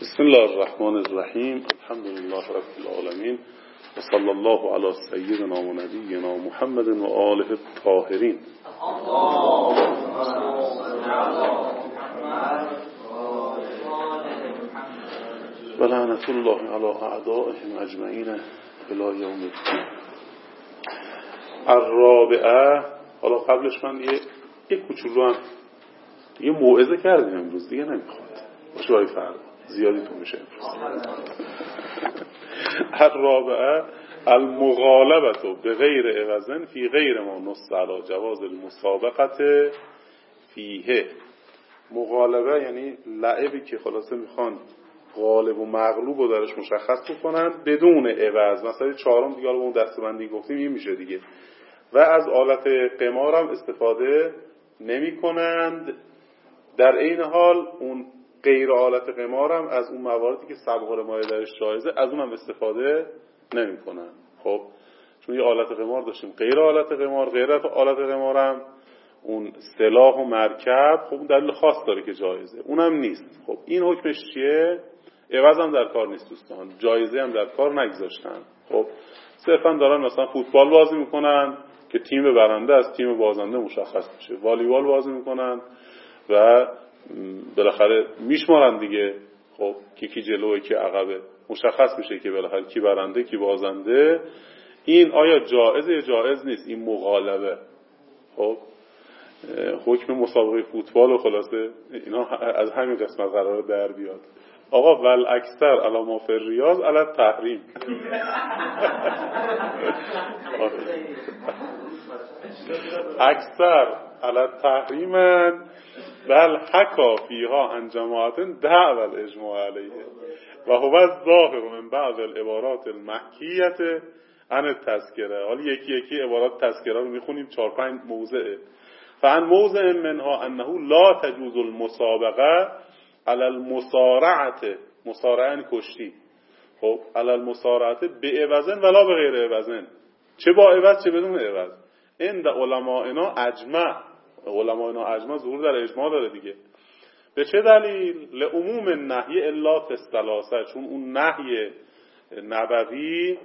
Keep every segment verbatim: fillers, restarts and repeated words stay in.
بسم الله الرحمن الرحیم. الحمد لله رب العالمین و صلی الله علی سیدنا و نبینا محمد و آله الطاهرین. و لعنت الله علی اعدائهم اجمعین الی یوم الدین. الرابعه. حالا قبلش من یه یه کوچولو هم یه موعظه کردیم امروز، دیگه نمیخواد باشه برای فردا زیادی تو میشه امروز. الرابعه المغالبه به غیر عوضن فی غیر ما نص علی جواز المسابقه فیه. مغالبه یعنی لعبی که خلاصه میخوان غالب و مغلوب رو درش مشخص بکنن بدون عوض. مثلا چهارم دیگه اون دستبندی گفتیم این میشه دیگه. و از آلت قمار هم استفاده نمی کنند. در این حال اون غیر آلت قمار هم از اون مواردی که سبق الرمایه درش جایزه از اون هم استفاده نمی کنن. خب چون یه آلت قمار داشتیم غیر آلت قمار، غیر آلت قمار هم اون سلاح و مرکب خب دلیل خاص داره که جایزه، اونم نیست. خب این حکمش چیه؟ عوض هم در کار نیست دوستان، جایزه هم در کار نگذاشتن. خب صرفا دارن مثلا فوتبال بازی میکنن که تیم برنده از تیم بازنده مشخص میشه، والیبال بازی میکنن و بالاخره میشمارن دیگه. خب کی کی جلوه کی عقبه مشخص میشه که بالاخره کی برنده کی بازنده. این آیا جایزه یا جایز نیست؟ این مغالبه. خب حکم مسابقه فوتبال و خلاصه اینا از همین قسمت قراره در بیاد. آقا ول اکثر علامه فر ریاض علی تحریم. اکثر علی تحریمن بل حکا فیها عن جماعت دعو الاجماع علیه و هو الظاهر من بعض العبارات المحکیه عن التذکره. حالا یکی یکی عبارات تذکره رو میخونیم، چهار پنج موضعه. فعن موضع منها انه لا تجوز المسابقه علی المصارعه. مصارعه کشتی. خب علی المصارعه بعوضن ولا بغیر عوضن، چه با عوض چه بدون عوض. عند علمائنا اجمع. علمائنا اجمع ظهور در اجماع داره دیگه. به چه دلیل؟ لعموم النهی الا فی الثلاثه. چون اون نهی نبوی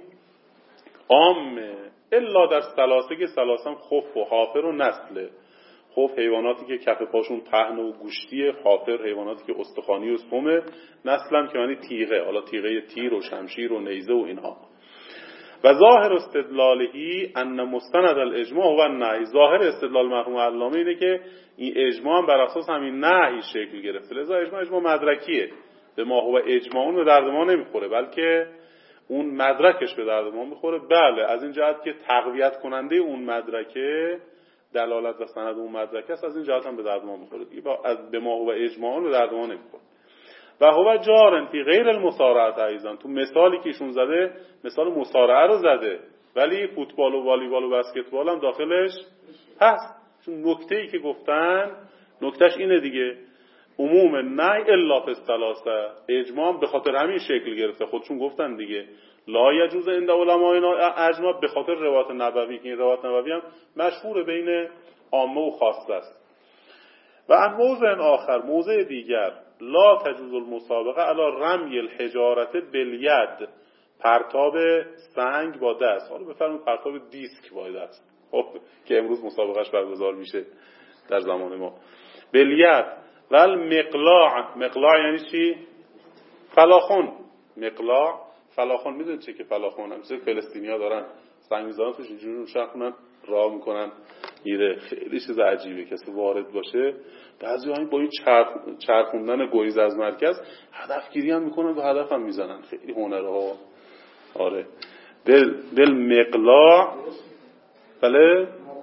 عامه الا در ثلاثه که ثلاثه خف و حافر و نسله. خب حیواناتی که کف پاشون پهن و گوشتیه، حافر حیواناتی که استخوانی و سمه، نسلم که معنی تیغه، حالا تیغه تیر و شمشیر و نیزه و اینها. و ظاهر استدلالهی ان مستند الاجماع و النهی. ظاهر استدلال مرحوم علامه اینه که این اجماع هم بر اساس همین نهی شکل گرفته. لذا اجماع اجماع مدرکیه، به ما هو اجماع اون به درد ما نمیخوره بلکه اون مدرکش به درد ما میخوره. بله از این جهت که تقویت کننده اون مدرکه دلالت و سند اون مدرک است، از این جهت هم به درد ما میخوره دیگه. از به ما هو اجماع به درد ما نمیخوره. و هو جارن فی غیر المصارعه ایضا. تو مثالی که ایشون زده مثال مصارعه رو زده، ولی فوتبال و والیبال و بسکتبال هم داخلش هست. چون نکته‌ای که گفتن نکتهش اینه دیگه، عموم نه الا فی الثلاثه. اجماع به خاطر همین شکل گرفته، خودشون گفتن دیگه لا یجوز عند علماء اجماع، به خاطر روایت نبوی که این روایت نبوی هم مشهور بین عامه و خاصه است. و ان موضع آخر، موضع دیگر، لا تجوز المسابقه علی رمی الحجارت بالید. پرتاب سنگ با دست. حالا بفرمایید پرتاب دیسک با دست، خب که امروز مسابقهش برگزار میشه در زمان ما. بالید و المقلاع. مقلاع یعنی چی؟ فلاخن. مقلاع فلاخن. میدونید چه که فلاخن هم مثل فلسطینی‌ها دارن سنگ می‌ذارن توش اینجوری شخونن راه میکنن میره. خیلی چیز عجیبه. کسی وارد باشه بعضی ها با این چرخ چرخوندن گریز از مرکز هدفگیری هم میکنن و هدف هم میزنن. خیلی هنره ها. آره بل بل مقلاع. بله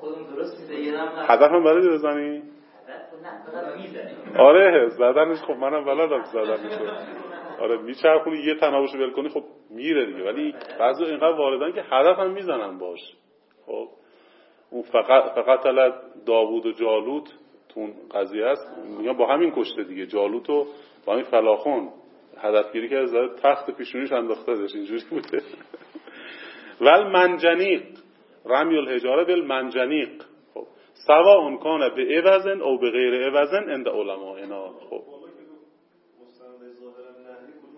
هدف هم برای بزنی؟ آره زدنش خب منم بلدم زدن میشه. آره میچرخونی یه تنابشو ول کنی خب میره دیگه، ولی بعضی اینقدر واردن که هدف هم میزنن باش. خب اون فقط فقط طلب داوود و جالوت تو اون قضیه است، میگن با همین کشته دیگه. جالوتو با همین فلاخون هدفگیری کرده، زده تخت پیشونیش انداخته داشت، اینجوری بوده. ول منجنیق رمی الحجاره بالمنجنیق. خب سواء کان به عوض او به غیر عوض عند علمائنا. خب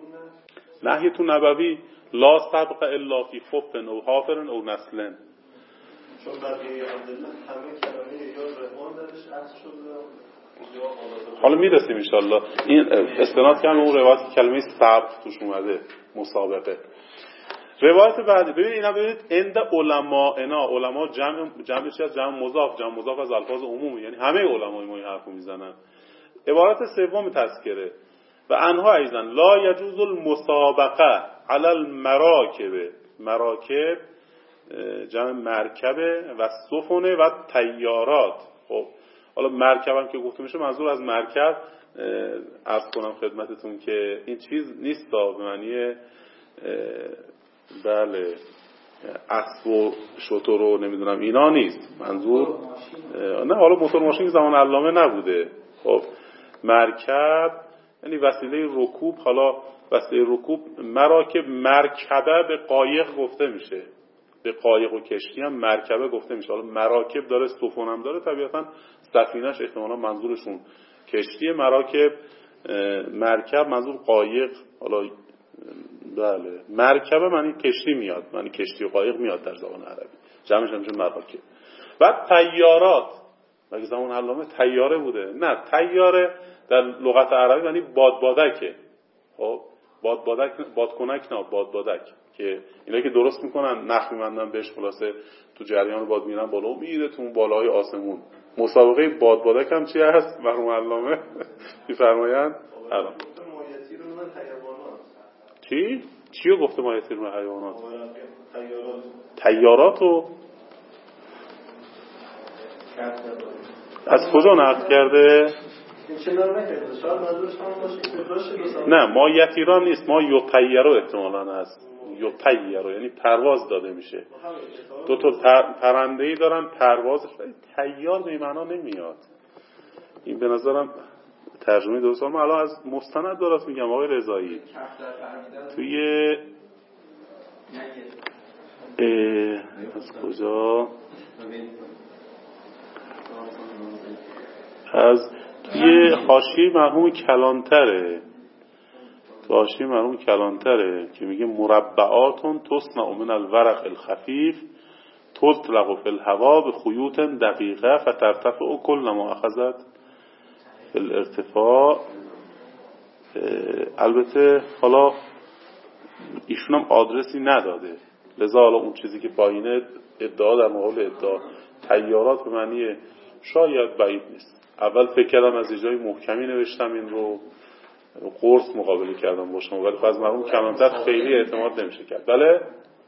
نهی تو نبوی لا سبق الا فی خف او حافر او نسل. چون بقیه عبدالله همه کلمه یا رحمان درش عکس شده. حالا میرسیم انشالله. این استناد کردم اون روایت کلمه سبق توش اومده، مسابقه. روایت بعدی ببینید اینا، ببینید عند علما، اینا علما جمع جمع چی از جمع مضاف، جمع مضاف از الفاظ عمومی، یعنی همه علمای ما این حرفو میزنن. عبارت سوم تذکره و انها ایضا لا یجوز المسابقه علی المراکب، مراکب جمع مرکبه و سفن و طیارات. خب حالا مرکب هم که گفته میشه منظور از مرکب عرض کنم خدمتتون که این چیز نیست به معنی بله اسب و شتر و نمیدونم اینا نیست منظور، نه حالا موتور ماشین زمان علامه نبوده. خب مرکب یعنی وسیله رکوب، حالا وسیله رکوب مراکب، مرکبه به قایق گفته میشه، به قایق و کشتی هم مرکبه گفته میشه. حالا مراکب داره، سفن هم داره، طبیعتا سفینه‌اش احتمالاً منظورشون کشتی، مراکب مرکب منظور قایق. حالا بله مرکبه معنی کشتی میاد، معنی کشتی و قایق میاد در زبان عربی، جمعش میشه مراکب. بعد طیارات، مگه زمان علامه طیاره بوده؟ نه، طیاره در لغت عربی یعنی بادبادکه. خب بادبادک، بادکنک نه، بادبادک که اینا که درست میکنن نخ می‌بندن بهش، خلاصه تو جریان باد میرن بالا و میره تو بالای آسمون. مسابقه بادبادک هم چی هست؟ مرحوم علامه میفرمایند الان چی؟ چیو گفته ما یتیم حیوانات؟ طیاراتو از کجا نقل کرده؟ نه ما یتیران نیست، ما یطیرو احتمالاً هست، یطیرو یعنی پرواز داده میشه. دو تا پرنده‌ای دارن پروازش، طیار به معنا نمیاد. این به نظرم ترجمه درست. ما الان از مستند درست میگم آقای رضایی، توی از کجا؟ از توی حاشیه مرحوم کلانتره، حاشیه مرحوم کلانتره که میگه مربعاتون تصنع من الورق الخفیف تطلق فی الهوا به خیوط دقیقه فترتفع کل ما اخذت فی الارتفاع. البته حالا ایشون هم آدرسی نداده، لذا حالا اون چیزی که پایینه ادعا در مقابل ادعا. طیارات به معنی شاید بعید نیست. اول فکر کردم از یه جای محکمی نوشتم این رو، قرص مقابله کردم باشم، ولی خب از مرحوم کلانتر خیلی اعتماد نمیشه کرد. بله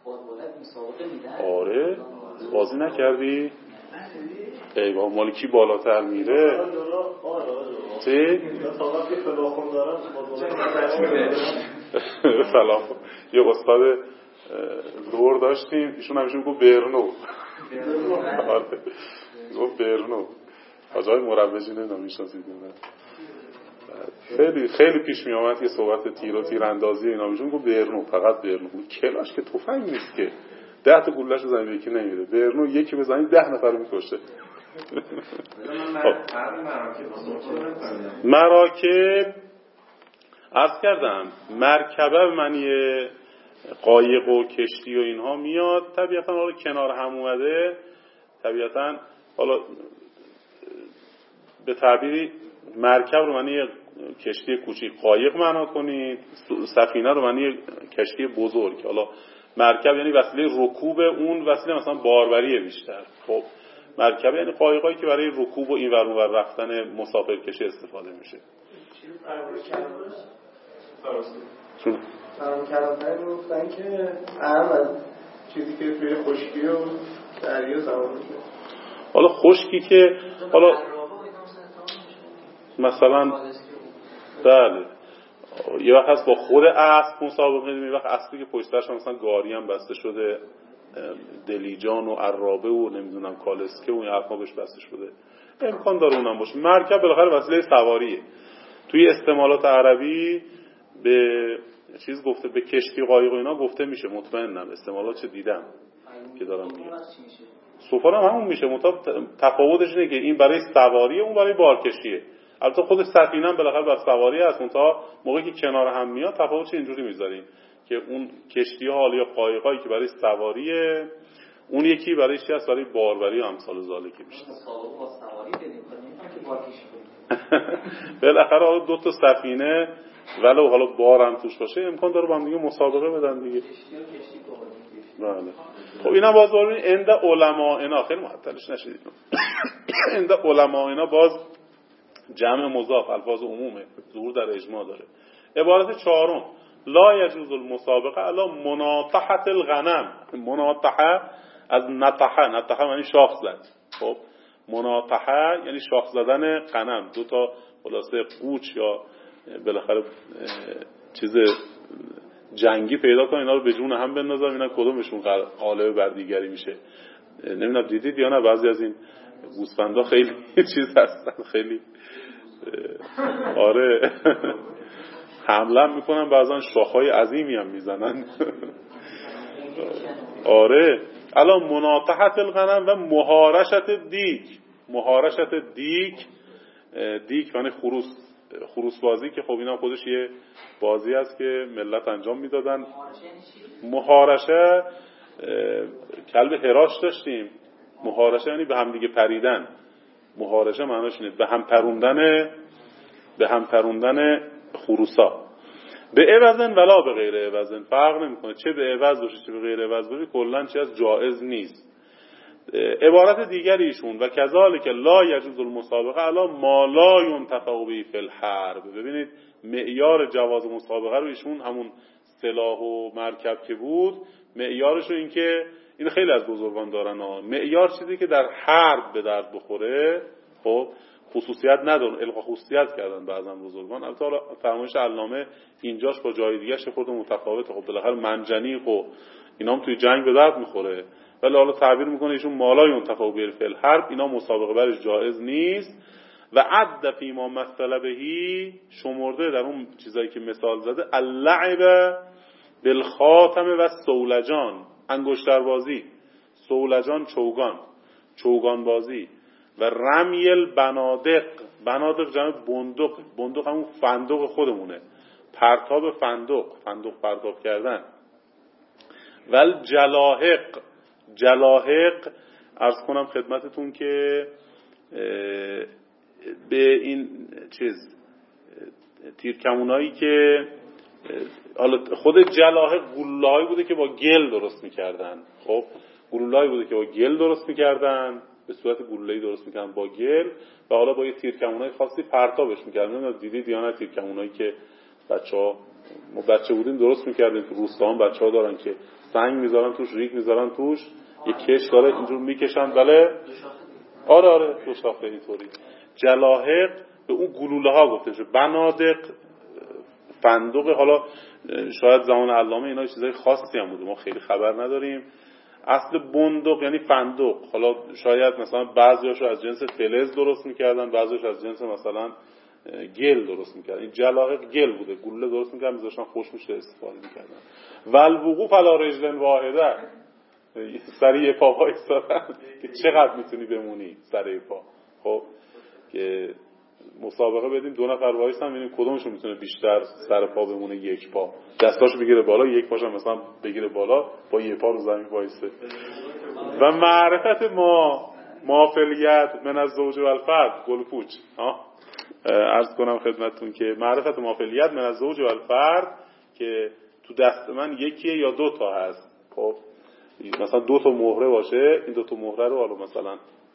آره بازی نکردی؟ ای بابا مالکی بالاتر میره چی؟ سلام. یه استاد دور داشتیم ایشون همیشه میگفت برنو، گفت برنو آجای مروجی نمیدونم میشناسید نه، خیلی خیلی پیش می آمد یه صحبت تیر و تیراندازی اینا میشون گفت برنو، فقط برنو. کلاش که تفنگ نیست که ده تا گله‌اش بزنید یکی نمیره، برنو یکی بزنید ده نفر میکشه. مراکب عرض کردم مرکبه به معنی قایق و کشتی و اینها میاد، طبیعتا حالا کنار هم اومده، طبیعتا حالا به تعبیری مرکب رو معنی کشتی کوچیک، قایق معنا کنید، سفینه رو معنی کشتی بزرگ. حالا مرکب یعنی وسیله رکوب، اون وسیله مثلا باربری بیشتر. خب مرکب یعنی قایقایی که برای رکوب و این ور اون ور رفتن مسافرکشی استفاده میشه. چون هم کلام‌های گفتن که اهم از چیزی که توی خشکی و دریا سوار میشه. حالا خشکی که حالا مثلا بله یه وقت هست با خود اسب مسابقه می‌کنه، یه وقت اسبی که پشت سرش مثلا گاری هم بسته شده، دلیجان و عرابه و نمیدونم کالسکه و این حرفا بهش بسته شده، امکان داره اونم باشه. مرکب بالاخره وسیله سواریه. توی استعمالات عربی به چیز گفته، به کشتی قایق و اینا گفته میشه، مطمئنم استعمالات چه دیدم که دارم میگم. سفره هم همون میشه، مطابق تفاوتش اینه که این برای سواریه اون برای بارکشیه. البته خود سفینه هم بالاخره بر سواری هست، اونتا موقعی که کنار هم میاد تفاوتش اینجوری میذاریم که اون کشتی‌ها حالا یا قایقایی که برای سواریه، اون یکی برای چی هست؟ برای باربری و امثال ذالک میشه. مسابقه با سواری بدیم که بارکش بالاخره حالا دو تا سفینه ولو حالا بارم توش باشه امکان داره با هم دیگه مسابقه بدن دیگه. بله. خب اینا باز ببینید عند علما اینا خیلی معطلش نشید. عند علما اینا باز جمع مضاف الفاظ عمومه، ظهور در اجماع داره. عبارت چهارم لا یجوز المسابقه علی مناطحه الغنم. مناطحه از نطحه، نطحه یعنی شاخ زد. خب مناطحه یعنی شاخ زدن غنم، دو تا خلاصه قوچ یا بالاخره چیز جنگی پیدا کن اینا رو به جون هم بندازن اینا کدومشون غالب بر دیگری میشه. نمیدونم دیدید یا نه بعضی از این گوسفندا خیلی چیز هستن، خیلی آره حمله میکنن، بعضا شاخهای عظیمی هم میزنن. آره الان مناطحت الغنم و مهارشت دیک. مهارشت دیک، دیک یعنی خروس، خروس بازی که خب اینا خودش یه بازی است که ملت انجام میدادن. مهارشه کلب هراش داشتیم، مهارشه یعنی به هم دیگه پریدن. مهارشه معناش اینه به هم پروندن، به هم پروندن خروسا. به عوضن ولا به غیر عوضن، فرق نمیکنه چه به عوض باشه چه به غیر عوض باشه، کلا چه از جائز نیست. عبارت دیگری ایشون و کذالک لا یجوز المسابقه علی ما لا ينتفع به فی الحرب. ببینید معیار جواز مسابقه رو ایشون همون سلاح و مرکب که بود معیارش رو این که این خیلی از بزرگان دارن ها، معیار چیزی که در حرب به درد بخوره. خب خصوصیت ندارن، القا خصوصیت کردن بعضا بزرگان. البته فرمایش علامه اینجاش با جای دیگه خود متفاوته. خب بالاخره منجنیق و اینا هم توی جنگ به درد میخوره، ولی حالا تعبیر میکنه ایشون مالای منتفع به فی الحرب، اینا مسابقه برش جایز نیست. و عد فی ما مثل بهی، شمرده در اون چیزایی که مثال زده، اللعب بالخاتم و سولجان، انگشتر بازی، سولجان چوگان، چوگان بازی، و رمی البنادق، بنادق جمع بندق، بندق همون فندق خودمونه، پرتاب فندق، فندق پرتاب کردن. ول جلاحق، جلاحق عرض کنم خدمتتون که به این چیز تیرکمونایی که حالا خود جلاحق گلوله‌ای بوده که با گل درست میکردن. خب گلوله‌ای بوده که با گل درست میکردن، به صورت گلوله‌ای درست میکردن با گل، و حالا با یه تیرکمونای خاصی پرتابش میکردن. نمیدونم دیدید یا نه تیرکمونایی که بچه‌ها ما بچه بودیم درست میکردیم، تو روستا هم بچه‌ها دارن که سنگ میذارن توش، ریگ میذارن توش، یه کش داره اینجور میکشن. بله آره آره دو شاخه اینطوری. جلاحق به اون گلوله ها گفته میشه. بنادق فندق، حالا شاید زمان علامه اینا چیزای خاصی هم بوده ما خیلی خبر نداریم. اصل بندق یعنی فندق، حالا شاید مثلا بعضیاشو از جنس فلز درست میکردن، بعضیاش از جنس مثلا گل درست میکردن. این جلاحق گل بوده، گلوله درست میکردن میذاشتن خوش میشه استفاده میکردن. والوقوف علی رجل واحده، سر پا وایسادن که چقدر میتونی بمونی سر پا. خب که مسابقه بدیم دو نفر وایسن ببینیم کدومشون میتونه بیشتر سر پا بمونه، یک پا دستاشو بگیره بالا، یک پاشو مثلا بگیره بالا، با یک پا رو زمین وایسه. و معرفت ما مافلیت من از زوج و الفرد گلپوچ ها عرض کنم خدمتتون که معرفت مافلیت من از زوج و الفرد که تو دست من یکیه یا دو تا هست. خب مثلا دو تا مهره باشه، این دو تا مهره رو حالا مثلا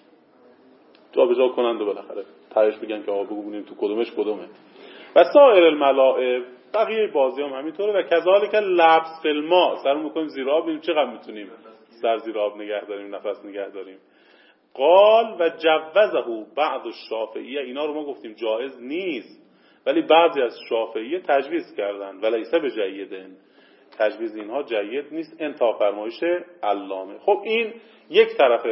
جا به جا کنند و بالاخره تهش بگن که آقا بگو ببینیم تو کدومش کدومه. و سایر الملاعب، بقیه بازی هم همینطوره. و کذالک لبس فی الماء، سر میکنیم زیر آب ببینیم چقدر میتونیم سر زیر آب نگه داریم، نفس نگه داریم. قال و جوزه بعض الشافعیه، اینا رو ما گفتیم جایز نیست، ولی بعضی از شافعیه تجویز کردن. ولیس بجیدن، تجویز اینها جید نیست، انتا فرمایش علامه. خب این یک طرف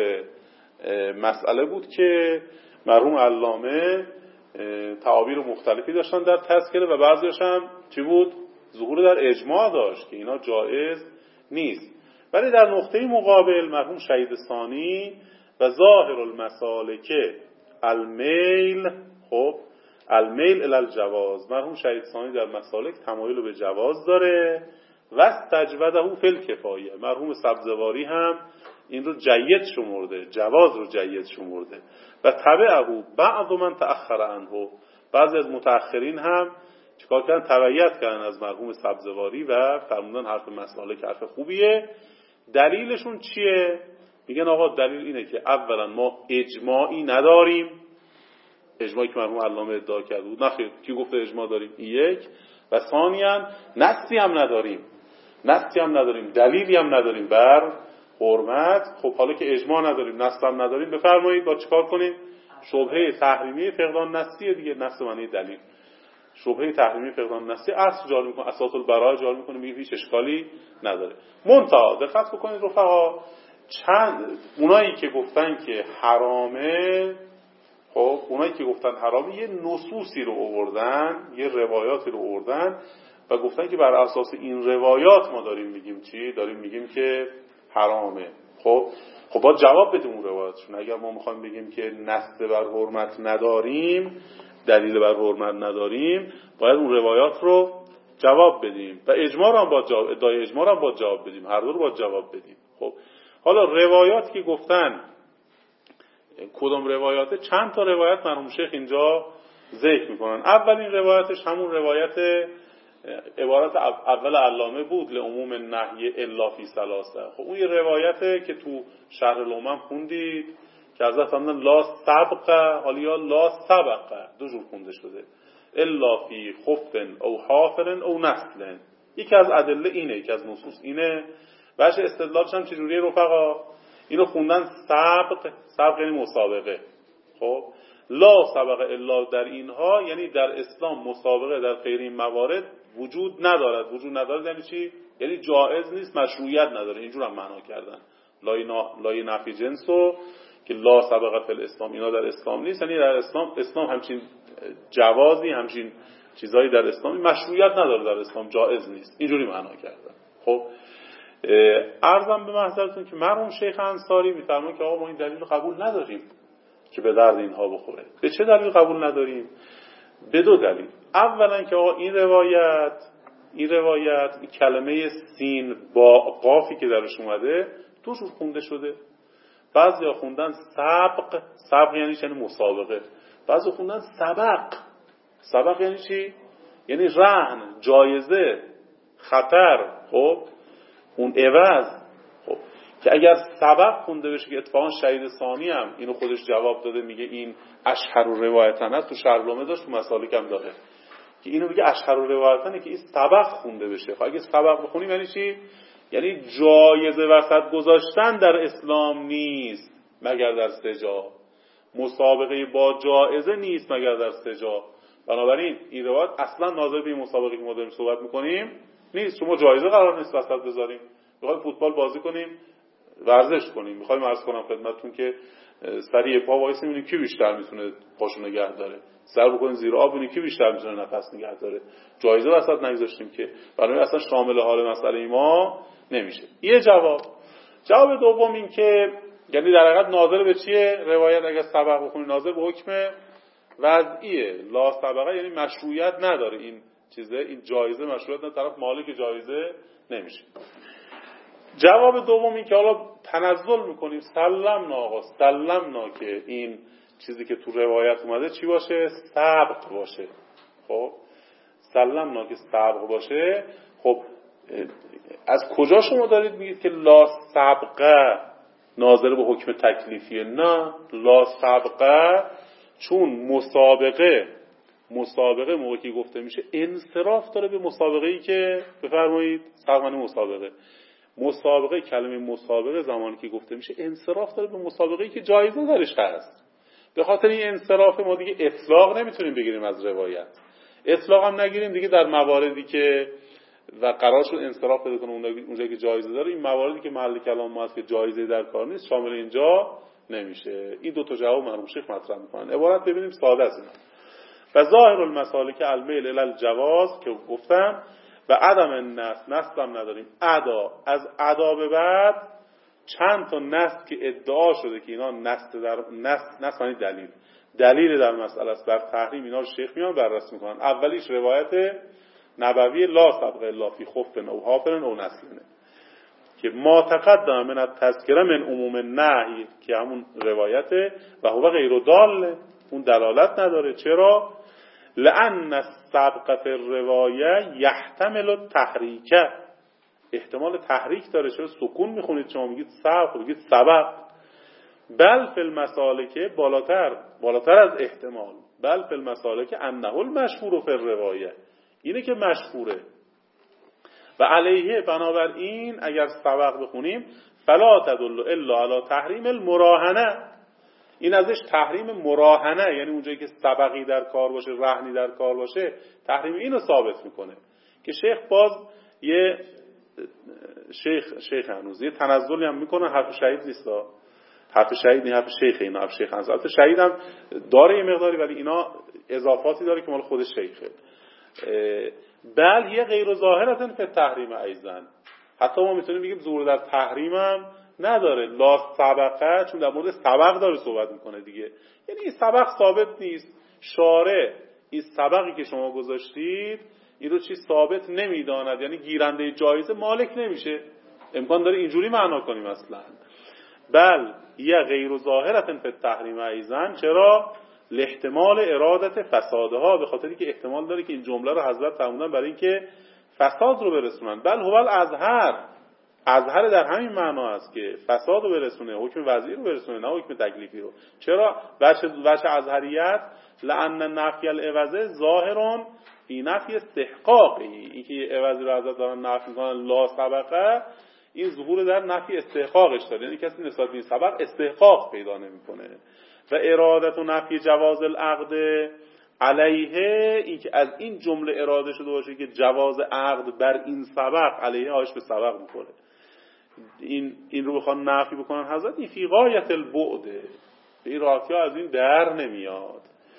مسئله بود که مرحوم علامه تعابیر مختلفی داشتن در تذکره و بعضیش هم چی بود؟ ظهور در اجماع داشت که اینا جایز نیست. ولی در نقطه مقابل مرحوم شهید ثانی و ظاهر المسالک المیل، خب المیل الی الجواز، مرحوم شهید ثانی در مسالک تمایل به جواز داره. و استجوده فی الکفایه، مرحوم سبزواری هم این رو جید شمرده، جواز رو جید شمرده. و تبعه بعض من تأخر عنه، بعضی از متأخرین هم چیکار کردن؟ تبعیت کردن از مرحوم سبزواری و فرمودن حرف مسالک حرف خوبیه. دلیلشون چیه؟ میگن آقا دلیل اینه که اولا ما اجماعی نداریم، اجماعی که مرحوم علامه ادعا کرده بود، نخیر کی گفته اجماع داریم؟ یک. و ثانیاً نصی هم نداریم، نصی هم نداریم، دلیلی هم نداریم بر حرمت. خب حالا که اجماع نداریم، نص هم نداریم، بفرمایید با چیکار کنیم؟ شبهه تحریمی فقدان نصیه دیگه، نص معنی دلیل. شبهه تحریمی فقدان نصی اصل جاری میکنه، اساس البراءه جاری میکنه، میگه هیچ اشکالی نداره. منتها دقت بکنید رفقا، چند اونایی که گفتن که حرامه، خب اونایی که گفتن حرامه یه نصوصی رو آوردن، یه روایاتی رو آوردن و گفتن که بر اساس این روایات ما داریم میگیم چی؟ داریم میگیم که حرامه. خب خب باید جواب بدیم اون روایاتشون. اگر ما میخوایم بگیم که نص بر حرمت نداریم، دلیل بر حرمت نداریم، باید اون روایات رو جواب بدیم و اجماع رو هم باید جواب، ادعای اجماع رو هم باید جواب بدیم، هر دو رو باید جواب بدیم. خب حالا روایاتی که گفتن کدام روایاته؟ چند تا روایت مرحوم شیخ اینجا ذکر میکنن. اولین روایتش همون روایت عبارت اول علامه بود، لعموم نهی الا فی ثلاثه. خب اون یه روایته که تو شرح الامم خوندید که حضرت فرمودن لا سبقه، حالا یا لا سبقه، دو جور خونده شده، الا فی خفن او حافر او نسل. یکی از ادله اینه، یکی از نصوص اینه. وجه استدلالش هم چجوریه رفقا؟ اینو خوندن سبق، سبق یعنی مسابقه. خب لا سبقه الا در اینها، یعنی در اسلام مسابقه در غیر این موارد وجود ندارد. وجود ندارد یعنی چی؟ یعنی جائز نیست، مشروعیت نداره. اینجور هم معنا کردن لای, نا... لای نفی جنسو که لا سبقه فی الاسلام، اینا در اسلام نیست، یعنی در اسلام اسلام همچین جوازی، همچین چیزایی در اسلام مشروعیت نداره، در اسلام جائز نیست. اینجوری معنا کردن. خب عرضم به محضرتون که مرحوم شیخ انصاری میفرمایند که آقا ما این دلیل رو قبول نداریم که به درد اینها بخوره. به چه دلیل قبول نداریم؟ به دو دلیل. اولا که آقا این روایت این روایت این کلمه سین با قافی که درش اومده دو جور خونده شده. بعضیا خوندن سبق، سبق یعنی چی؟ یعنی مسابقه. بعضی خوندن سبق، سبق یعنی چی؟ یعنی رهن، جایزه، خطر. خب اون عوض. خب که اگر سبق خونده بشه، که اتفاقا شهید ثانی هم اینو خودش جواب داده، میگه این اشهر روایتن است، تو شرح العلومه داشت، تو مسالک هم داره که اینو میگه اشهر روایتنه که این سبق خونده بشه. خب اگه سبق بخونیم یعنی چی؟ یعنی جایزه وسط گذاشتن در اسلام نیست مگر در سه جا، مسابقه با جایزه نیست مگر در سه جا. بنابراین این روایت اصلا ناظر به این مسابقه که ما داریم صحبت میکنیم نیست. شما جایزه قرار نیست وسط بذاریم. میخوایم فوتبال بازی کنیم، ورزش کنیم، میخوایم عرض کنم خدمتتون که سری پا وایسیم ببینیم کی بیشتر میتونه پاشو نگه داره، سر بکنیم زیر آب ببینیم کی بیشتر میتونه نفس نگه داره. جایزه وسط نگذاشتیم که، برای اصلا شامل حال مسئله ما نمیشه. یه جواب. جواب دوم این که یعنی در حقیقت ناظر به چیه روایت؟ اگر سبق بخونی ناظر به حکم وضعیه. لا سبقه یعنی مشروعیت نداره این چیزه، این جایزه مشروعیت نداره، طرف مالک جایزه نمیشه. جواب دوم این که حالا تنزل میکنیم، سلمنا آقا سلمنا که این چیزی که تو روایت اومده چی باشه؟ سبق باشه. خب سلمنا که سبق باشه. خب از کجا شما دارید میگید که لا سبقه ناظر به حکم تکلیفیه؟ نه، لا سبقه چون مسابقه مسابقه موقعی که گفته میشه انصراف داره به مسابقه‌ای که بفرمایید سقمن مسابقه مسابقه کلمه مسابقه زمانی که گفته میشه انصراف داره به مسابقه‌ای که جایزه درش هست. به خاطر این انصراف ما دیگه اطلاق نمیتونیم بگیریم از روایت. اطلاق هم نگیریم دیگه در مواردی که و قرار شد انصراف بده کنه اونجایی که جایزه داره، این مواردی که محل کلام ما هست که جایزه در کار نیست شامل اینجا نمیشه. این دو تا جواب مرحوم شیخ مطرح میکنن. عبارت ببینیم ساده است. و ظاهر المسالک المیل الی الجواز که گفتم و عدم النص، نص هم نداریم. ادا از ادا به بعد چند تا نص که ادعا شده که اینا نص در نص نص یعنی دلیل، دلیل در مسئله است بر تحریم، اینا رو شیخ میان بررسی میکنن. اولیش روایت نبوی لا سبق الا فی خف او حافر او نسلنه که ما تقدم من التذکره من عموم النهی که همون روایته و هو غیر دال، اون دلالت نداره. چرا؟ لأن السبق فی الروایه یحتمل التحریک، احتمال تحریک داره. چرا سکون میخونید شما میگید سبق، بگید سبق. بل فی المسالک، بالاتر بالاتر از احتمال، بل فی المسالک انه المشهور فی الروایه، اینه که مشهوره. و علیه، بنابراین اگر سبق بخونیم فلا تدل الا علی تحریم المراهنه، این ازش تحریم مراهنه، یعنی اونجایی که سبقی در کار باشه، رهنی در کار باشه، تحریم اینو ثابت میکنه. که شیخ باز یه شیخ شیخ هنوز یه تنزلی هم میکنه، حرف شهید نیستا، حرف شهید نه، حرف شیخ، اینا حرف شیخ هنوز. البته شهید هم داره یه مقداری، ولی اینا اضافاتی داره که مال خود شیخه. بل یه غیر ظاهرتن فی تحریم ایزن، حتی ما میتونیم بگیم ظهور در تحریم هم نداره. لا سبقه، چون در مورد سبق داره صحبت میکنه دیگه، یعنی این سبق ثابت نیست. شارع این سبقی که شما گذاشتید این رو چی ثابت نمیداند، یعنی گیرنده جایزه مالک نمیشه. امکان داره اینجوری معنا کنیم اصلا. بل یه غیر ظاهرتن فی تحریم ایزن، چرا؟ لاحتمال ارادت فسادها، به خاطری که احتمال داره که این جمله رو حضرت فرمودن برای اینکه فساد رو برسونن. بل هو الازهر، ازهر در همین معنا است که فساد رو برسونه، حکم وضعی رو برسونه، نه حکم تکلیفی رو. چرا؟ وجه وجه ازهریت لأن نفی العوض ظاهرون فی نفی استحقاقی، این که عوضی رو ازت دارن نفی میکنن لا سبقه، این ظهور در نفی استحقاقش داره، یعنی کسی نسبت به این سبق استحقاق پیدا نمیکنه. و ارادت و نفی جواز العقد علیه، این که از این جمله اراده شده باشه که جواز عقد بر این سبق، علیه هاش به سبق میکنه، این این رو بخوان نفی بکنن حضرت، این فی غایت البعد، به این راحتی ها از این در نمیاد.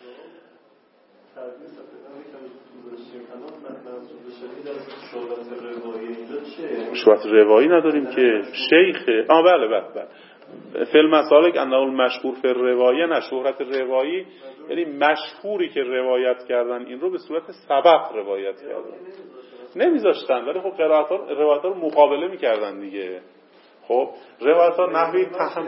شهرت روایی نداریم که شیخ آه بله بله بله فی المسالک انه المشهور فی الروایه، نه شهرت روایی یعنی مشهوری که روایت کردن این رو به صورت سبق روایت کردن، نمیذاشتن، ولی خب قرائت ها روایت ها رو مقابله میکردن دیگه. خب روایت ها نحوی تهم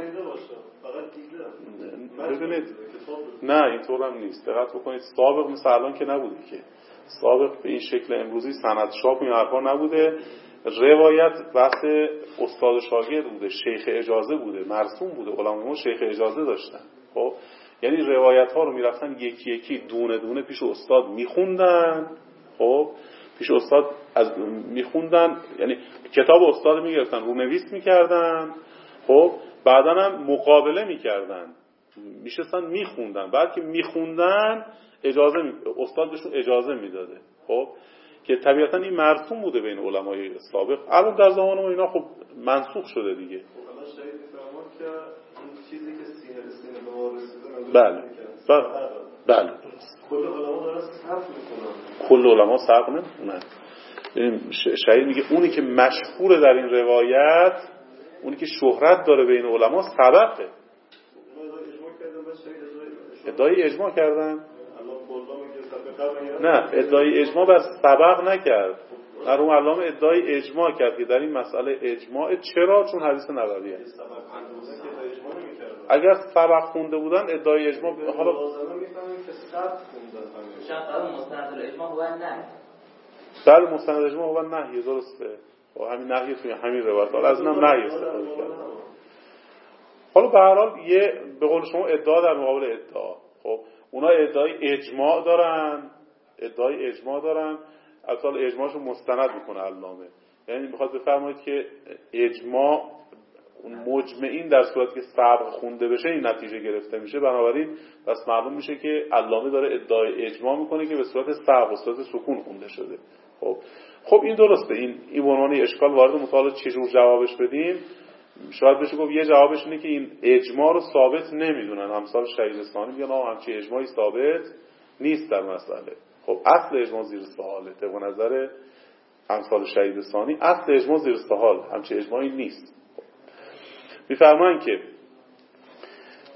ببینید، نه اینطور هم نیست، دقت بکنید. سابق مثل الان که نبوده که، سابق به این شکل امروزی سند شاپ این حرفا نبوده. روایت بحث استاد و شاگرد بوده، شیخ اجازه بوده، مرسوم بوده، علما شیخ اجازه داشتن. خب یعنی روایت ها رو میرفتن یکی یکی دونه دونه پیش استاد میخوندن. خب پیش استاد از میخوندن، یعنی کتاب استاد میگرفتن رونویس میکردن. خب بعدا هم مقابله میکردن، میشستن میخوندن. بعد که میخوندن اجازه می... استاد بهشون اجازه میداده. خب که طبیعتا این مرسوم بوده بین علمای سابق. الان در زمان ما اینا خب منسوخ شده دیگه. الان شهید میفرمان که اون چیزی که سینه به سینه به ما رسیده، بله بله بله کل علما دارن صرف میکنن، کل علما صرف نمیکنن. شهید میگه اونی که مشهور در این روایت، اونی که شهرت داره بین علما سبقه. ادعای اجماع کردن؟ نه، ادعای اجماع بر سبق نکرد. مرحوم علامه ادعای اجماع کرد که در این مسئله اجماع. چرا؟ چون حدیث نبویه. اگر سبق خونده بودن ادعای اجماع حالا مستند الاجماع هو نه، در مستند اجماع هو نهی، درسته. و همین نهی توی همین روایت حالا از اینم نهی استفاده کرد. حالا به هر حال یه به قول شما ادعا در مقابل ادعا. خب اونا ادعای اجماع دارن، ادعای اجماع دارن، اصلا اجماعشو مستند میکنه علامه. یعنی میخواد بفرمایید که اجماع مجمعین در صورتی که سبق خونده بشه این نتیجه گرفته میشه. بنابراین بس معلوم میشه که علامه داره ادعای اجماع میکنه که به صورت سبق و صورت سکون خونده شده. خب خب این درسته. این این عنوان اشکال وارد مطالعه چجور جوابش بدیم. شاید بشه گفت یه جوابش اینه که این اجماع رو ثابت نمیدونن. امثال شهید ثانی میگن آقا همچی اجماعی ثابت نیست در مسئله. خب اصل اجماع زیر سواله. طبق نظر امثال شهید ثانی اصل اجماع زیر سوال، همچی اجماعی نیست. میفرمان که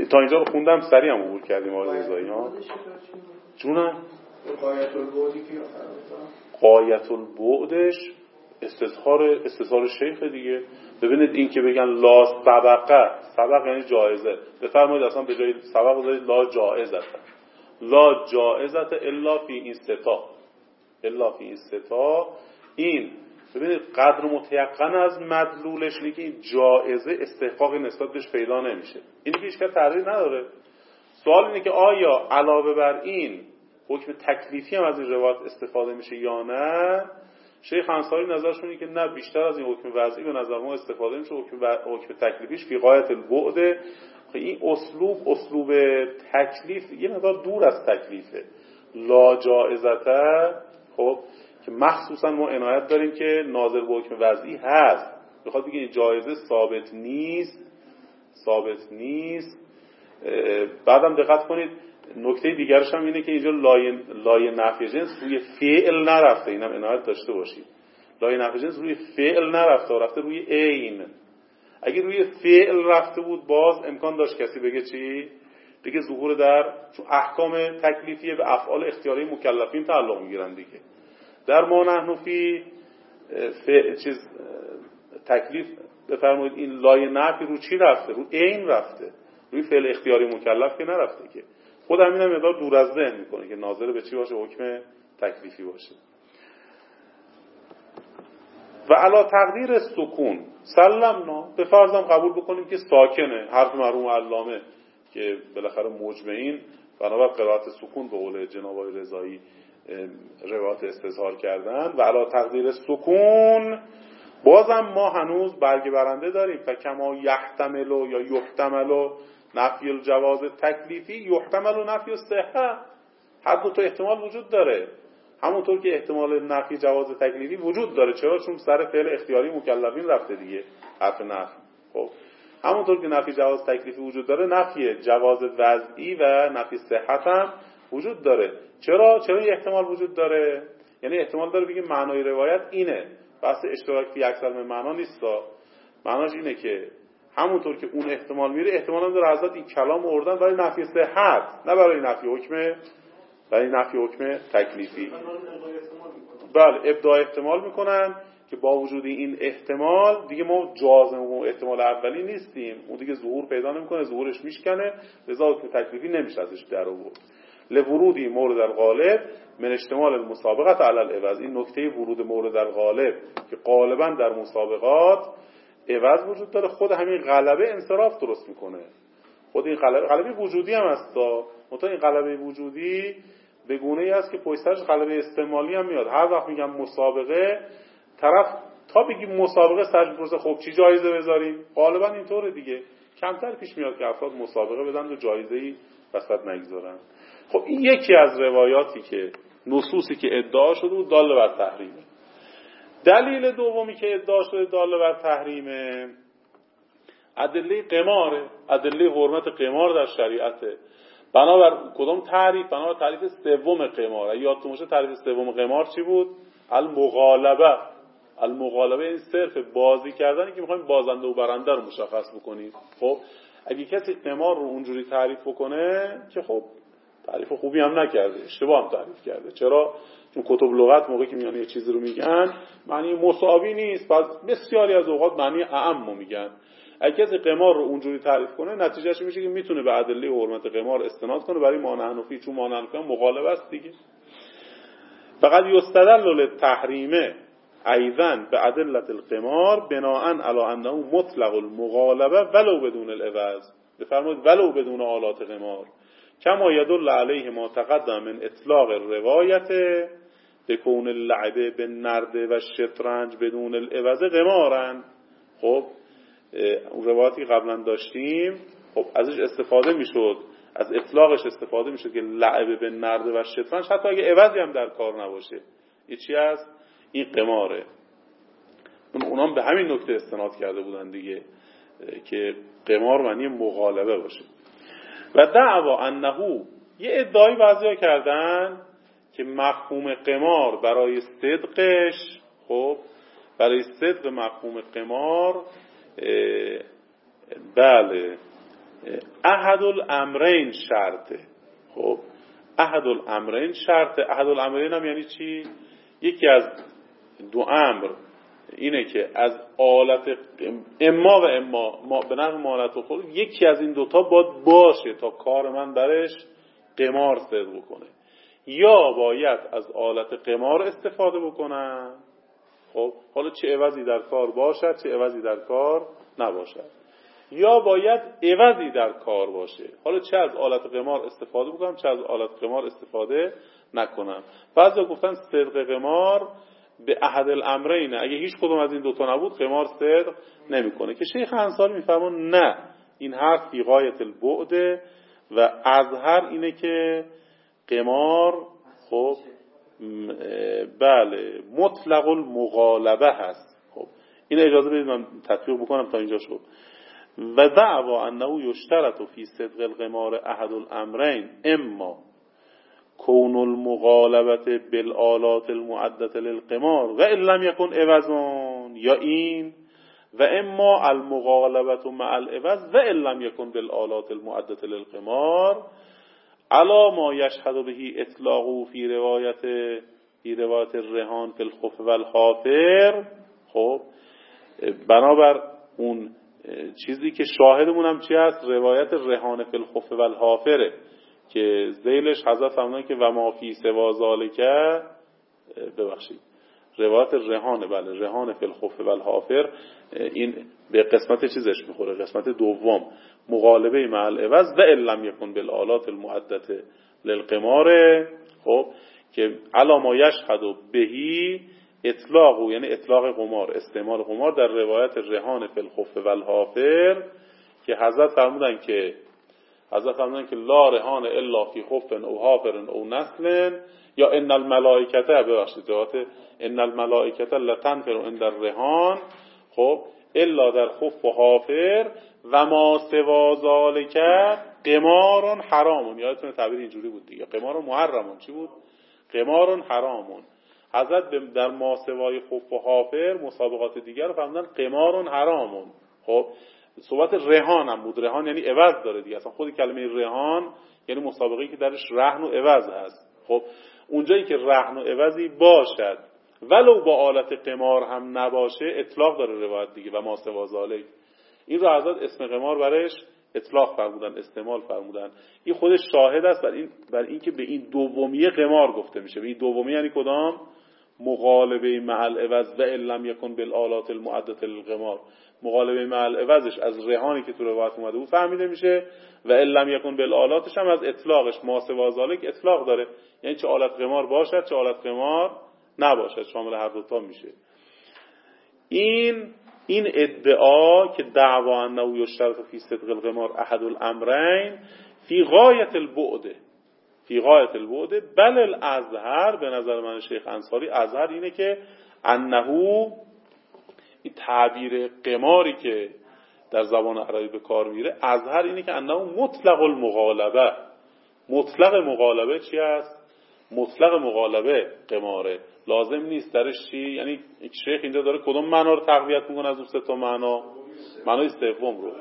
تا اینجا رو خوندم، سریع هم عبور کردیم آقای رضایی ها. جونم قایت البعدی که قایت البعدش استظهار استظهار شیخ دیگه. ببینید این که بگن لا سبقه، سبق یعنی جایزه، بفرمایید اصلا به جای سبق بذارید لا جایزه، لا جایزه الا فی این ستا، الا فی این ستا. این ببینید قدر متیقن از مدلولش اینه که این جایزه استحقاق نسبت بهش پیدا نمیشه، اینی که هیچ کس تغییر نداره. سوال اینه که آیا علاوه بر این حکم تکلیفی هم از این روایت استفاده میشه یا نه؟ شیخ انصاری نظرشون اینه که نه، بیشتر از این حکم وضعی به نظر ما استفاده میشه، حکم حکم تکلیفیش فی غایت البعد. این اسلوب اسلوب تکلیف یه مقدار دور از تکلیفه، لا جائزته، خب که مخصوصا ما عنایت داریم که ناظر به حکم وضعی هست، بخواد بگه این جایزه ثابت نیست، ثابت نیست. بعدم دقت کنید نکته دیگرش هم اینه که اینجا لای لای نفی جنس روی فعل نرفته، اینم عنایت داشته باشید. لای نفی جنس روی فعل نرفته، رفته روی عین. اگه روی فعل رفته بود باز امکان داشت کسی بگه چی؟ بگه ظهور در، چون احکام تکلیفیه به افعال اختیاری مکلفین تعلق میگیرن دیگه. در ما نحن فی چیز تکلیف بفرمایید این لای نفی رو چی رفته؟ رو عین رفته، روی فعل اختیاری مکلف که نرفته که. خود همین هم مقدار دور از ذهن میکنه که ناظر به چی باشه؟ حکم تکلیفی باشه. و علا تقدیر سکون سلمنا، به فرضم قبول بکنیم که ساکنه، حرف مرحوم علامه که بالاخره مجمعین بنابر قرائت سکون به قول جناب آقای رضایی روایت استظهار کردن. و علا تقدیر سکون بازم ما هنوز برگ برنده داریم. فکما یحتمل یا یحتمل نفی الجواز تکلیفی یحتمل نفی الصحه، هر دو تا احتمال وجود داره، همونطور که احتمال نفی جواز تکلیفی وجود داره. چرا؟ چون سر فعل اختیاری مکلفین رفته دیگه حرف نفی. خب همونطور که نفی جواز تکلیفی وجود داره، نفی جواز وضعی و نفی صحت هم وجود داره. چرا؟ چرا این احتمال وجود داره؟ یعنی احتمال داره بگیم معنای روایت اینه، بحث اشتراک فی اکثر من معنا نیستا، معناش اینه که همونطور که اون احتمال میره، احتمال هم داره حضرت این کلام آوردن برای نفی صحت، نه برای نفی حکم، برای نفی حکم تکلیفی. بله ابداع احتمال میکنن که با وجود این احتمال دیگه ما جازم و احتمال اولی نیستیم، اون دیگه ظهور پیدا نمیکنه، ظهورش میشکنه، لذا حکم تکلیفی نمیشه ازش در آورد. لورودی مورد الغالب من احتمال المسابقه علی العوض. این نکته ورود مورد الغالب که غالبا در مسابقات عوض وجود داره، خود همین غلبه انصراف درست میکنه. خود این غلبه غلبه وجودی هم هست، منتها این غلبه وجودی به گونه‌ای است که پشت سرش غلبه استعمالی هم میاد. هر وقت میگم مسابقه، طرف تا بگیم مسابقه سرش میپرسه خب چی جایزه بذاریم؟ غالبا اینطوره دیگه، کمتر پیش میاد که افراد مسابقه بدن و جایزه‌ای وسط نگذارن. خب این یکی از روایاتی که نصوصی که ادعا شده و دال بر تحریمه. دلیل دومی که ادعا شده دال بر تحریمه ادله قماره، ادله حرمت قمار در شریعته. بنابر کدام تعریف؟ بنابر تعریف سوم قمار. یادتون باشه تعریف سوم قمار چی بود؟ المغالبه. المغالبه این صرف بازی کردنی که میخوایم بازنده و برنده رو مشخص بکنیم. خب اگه کسی قمار رو اونجوری تعریف بکنه که خب تعریف خوبی هم نکرده، اشتباه هم تعریف کرده. چرا؟ چون کتب لغت موقعی که میان یه چیزی رو میگن معنی مساوی نیست، پس بسیاری از اوقات معنی اعم میگن. اگه کسی قمار رو اونجوری تعریف کنه نتیجهش میشه که میتونه به ادله حرمت قمار استناد کنه برای ما نحنفی، چون ما نحنفی هم مغالبه است دیگه. فقط یستدل للتحریم ایضا به ادله القمار بناء علی انه مطلق المغالبه ولو بدون العوض. بفرمایید ولو بدون آلات قمار، کما یدل علیه ما تقدم من اطلاق الروایت بکون اللعبه بالنرد و شطرنج بدون العوض قمارن. خب اون روایتی قبلا داشتیم، خب ازش استفاده میشد، از اطلاقش استفاده میشد که لعبه بالنرد و شطرنج حتی اگه عوضی هم در کار نباشه. این چی است؟ این قماره. اونام به همین نکته استناد کرده بودن دیگه که قمار معنی مغالبه باشه. و دعوا انه، یه ادعای بعضیا کردن که مفهوم قمار برای صدقش، خب برای صدق مفهوم قمار بله احد الامرین شرطه. خب احد الامرین شرطه. احد الامرین هم یعنی چی؟ یکی از دو امر اینه که از آلت اما و اما ما به نحو مالت و خود یکی از این دوتا باید باشه تا کار من برش قمار صدق بکنه، یا باید از آلت قمار استفاده بکنم. خب حالا چه عوضی در کار باشد چه عوضی در کار نباشد، یا باید عوضی در کار باشه، حالا چه از آلت قمار استفاده بکنم چه از آلت قمار استفاده نکنم. بعضی گفتن صدق قمار به احد الامرینه، اگه هیچ کدوم از این دوتا نبود قمار صدق نمیکنه. که شیخ انصاری میفرمان نه، این حرف فی غایت البعد و اظهر اینه که قمار خب بله مطلق المغالبه هست. خب این اجازه بدید من تطبیق بکنم تا اینجا شد. و دعوا انه یشترط فی صدق القمار احد الامرین اما کون المغالبه بالآلات المعدة للقمار و ان لم یکن عوضون، یا این و اما المغالبه مع العوض و ان لم یکن بالآلات المعدة للقمار علا ما یشهد به اطلاقه فی روایت فی روایت الرهان فی الخف و الحافر. خب بنابر اون چیزی که شاهدمون هم چی هست؟ روایت رهان فی الخف و الحافره که ذیلش حضرت فرمودن که و ما فی سوا ذالک، ببخشید روایت رهانه، بله رهان فی الخف و الحافر، این به قسمت چیزش میخوره، قسمت دوم مغالبه مع العوض و ان لم یکن بالآلات المعدة للقمار. خب که علا ما یشهد بهی اطلاق، یعنی اطلاق قمار، استعمال قمار در روایت رهان فی الخف و الحافر که حضرت فرمودن که حضرت فرمودن که لا رهان الا فی خف او حافر او نسل، یا ان الملائکه، ببخشید روایت ان الملائکه لتنفر عند الرهان، خب الا در خف و حافر و ما سوا ذالک قمار حرام. یادتونه تعبیر اینجوری بود دیگه، قمار محرمون چی بود؟ قمار حرامون. حضرت در ما سوای خف و حافر مسابقات دیگر رو فرمودن قمار حرامون. خب صحبت رهان هم بود، رهان یعنی عوض داره دیگه، اصلا خود کلمه رهان یعنی مسابقه‌ای که درش رهن و عوض هست. خب اونجایی که رهن و عوضی باشد ولو با آلت قمار هم نباشه اطلاق داره روایت دیگه و ما سوا ذالک. این رو حضرت اسم قمار برش اطلاق فرمودن، استعمال فرمودن. این خودش شاهد است بر این بر این که به این دومیه قمار گفته میشه. به این دومیه یعنی کدام؟ مغالبه مع العوض و ان لم یکن بالآلات المعدة للقمار. مغالبه مع العوضش از رهانی که تو روایت اومده بود فهمیده میشه و ان لم یکن بالآلاتش هم از اطلاقش ما سوا ذالک اطلاق داره، یعنی چه آلت قمار باشد چه آلت قمار نباشد، شامل هر دو تا میشه. این این ادعا که دعوا انه یشترط فی صدق القمار احد الامرین فی غایت البعد، فی غایت البعد بل الازهر، به نظر من شیخ انصاری ازهر اینه که انه، این تعبیر قماری که در زبان عربی به کار میره، ازهر اینه که انه مطلق المغالبه. مطلق مغالبه چی است؟ مطلق مغالبه قماره، لازم نیست درش چی، یعنی شیخ اینجا داره کدوم معنا رو تقویت میکنه از اون سه تا معنا؟ معنای سوم رو،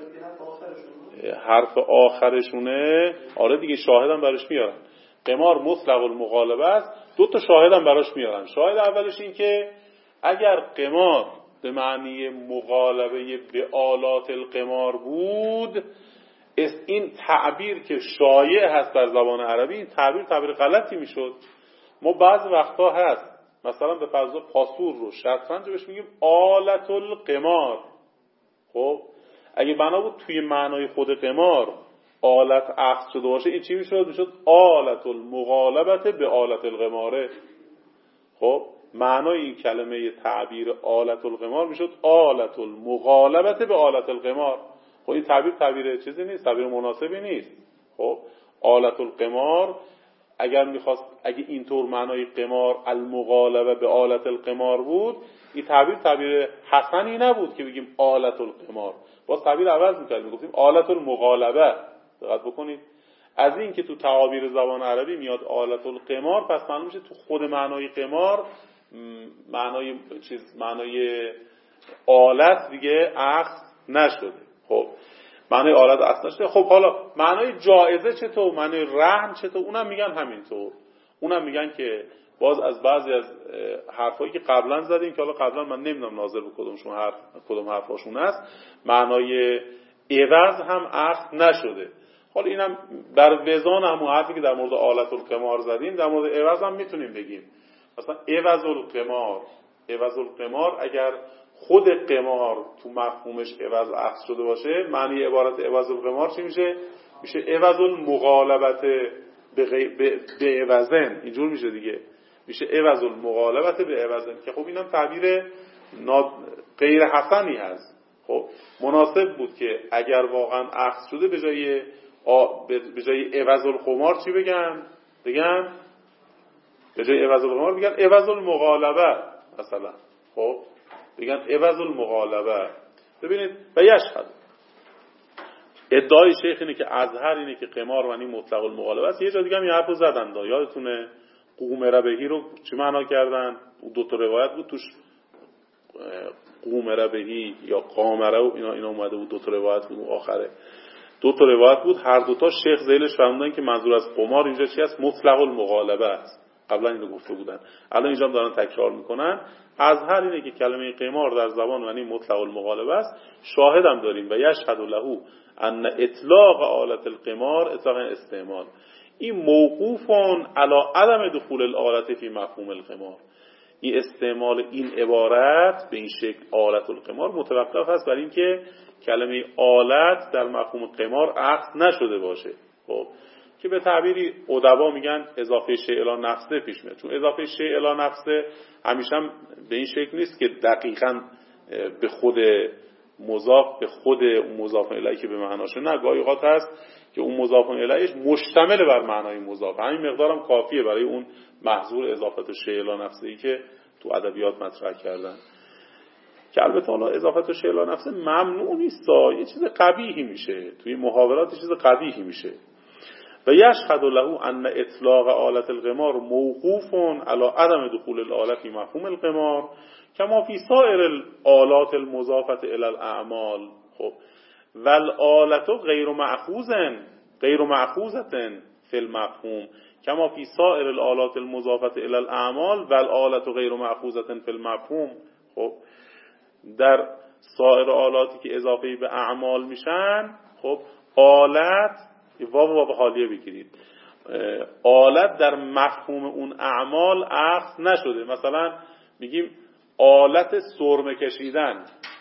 حرف آخرشونه. آره دیگه شاهدم براش میارن، قمار مطلق المغالبه است. دو تا شاهدم براش میارن. شاهد اولش این که اگر قمار به معنی مغالبه به آلات القمار بود، این تعبیر که شایع هست در زبان عربی، این تعبیر تعبیر غلطی میشد. ما بعض وقتا هست مثلا به فرض پاسور رو شطرنج بهش میگیم آلت القمار. خب اگه بنا بود توی معنای خود قمار آلت اخذ شده باشه، این چی میشد؟ میشد آلت المغالبه به آلت القماره. خب معنای این کلمه تعبیر آلت القمار میشد آلت المغالبه به آلت القمار. خب این تعبیر تعبیر چیزی نیست، تعبیر مناسبی نیست. خب آلت القمار اگر میخواست، اگه اینطور معنای قمار المغالبه به آلت القمار بود، این تعبیر تعبیر حسنی نبود که بگیم آلت القمار. باز تعبیر عوض میکردیم، میگفتیم آلت المغالبه. دقت بکنید، از این که تو تعابیر زبان عربی میاد آلت القمار، پس معلوم میشه تو خود معنای قمار معنای چیز معنای آلت دیگه اخذ نشده. خب معنای آلت اصلا شده. خب حالا معنای جایزه چطور، معنای رهن چطور، اونم میگن همینطور. اونم میگن که باز از بعضی از حرفایی که قبلا زدیم که حالا قبلا من نمیدونم ناظر به کدومشون حرف کدوم حرفاشون است، معنای عوض هم عقد نشده. حالا اینم بر وزان همون حرفی که در مورد آلت القمار زدیم در مورد عوض هم میتونیم بگیم. مثلا عوض القمار، عوض القمار اگر خود قمار تو مفهومش عوض عقد شده باشه، معنی عبارت عوض القمار چی میشه؟ میشه عوض المغالبت به غی... به... به عوضن. اینجور میشه دیگه، میشه عوض المغالبت به عوضن که خب اینم تعبیر ناد... غیر حسنی هست. خب مناسب بود که اگر واقعا عقد شده به جای آ... به جای عوض القمار چی بگن؟ بگن به جای عوض القمار بگن عوض المغالبه مثلا. خب بگن عوض المغالبه. ببینید و یشهد ادعای شیخ اینه که ازهر اینه که قمار معنی مطلق المغالبه است. یه جا دیگه هم یه حرفو زدن دا. یادتونه قومره بهی رو چی معنا کردن؟ دو تا روایت بود توش، قومره بهی یا قامره و اینا اینا اومده بود، دو تا روایت بود آخره. دو تا روایت بود، هر دو تا شیخ ذیلش فرمودن که منظور از قمار اینجا چی است؟ مطلق المغالبه است. قبلا اینو گفته بودن، الان اینجا هم دارن تکرار میکنن. ازهر اینه که کلمه قمار در زبان معنی مطلق المغالبه است. شاهدم داریم و یشهد له ان اطلاق آلت القمار اطلاق استعمال این موقوفون علی عدم دخول الآلت فی مفهوم القمار. این استعمال این عبارت به این شکل آلت القمار متوقف است بر اینکه کلمه آلت در مفهوم قمار عقد نشده باشه. خب که به تعبیری ادبا میگن اضافه شیء الی نفسه پیش میاد، چون اضافه شیء الی نفسه همیشه به این شکل نیست که دقیقاً به خود مضاف به خود اون مضاف الیه که به معناشه، نه، گاهی اوقات هست که اون مضاف الیهش مشتمل بر معنای مضاف، همین مقدارم کافیه برای اون محظور اضافه شیء الی نفسه ای که تو ادبیات مطرح کردن. که البته حالا اضافه شیء الی نفسه ممنوع نیست، یه چیز قبیحی میشه توی محاورات، چیز قبیحی میشه. و یشهد له ان اطلاق آلت القمار موقوف علی عدم دخول الآلت فی مفهوم القمار کما فی سایر الآلات المضافه الی الاعمال. خب والآلت غیر مأخوذن غیر مأخوذه فی المفهوم کما فی سایر الآلات المضافه الی الاعمال والآلت غیر مأخوذه فی المفهوم. خب در سایر آلاتی که اضافه به اعمال میشن، خب آلت واو واو حالیه بگیرید، آلت در مفهوم اون اعمال عقد نشده. مثلا میگیم آلت سرمه کشیدن،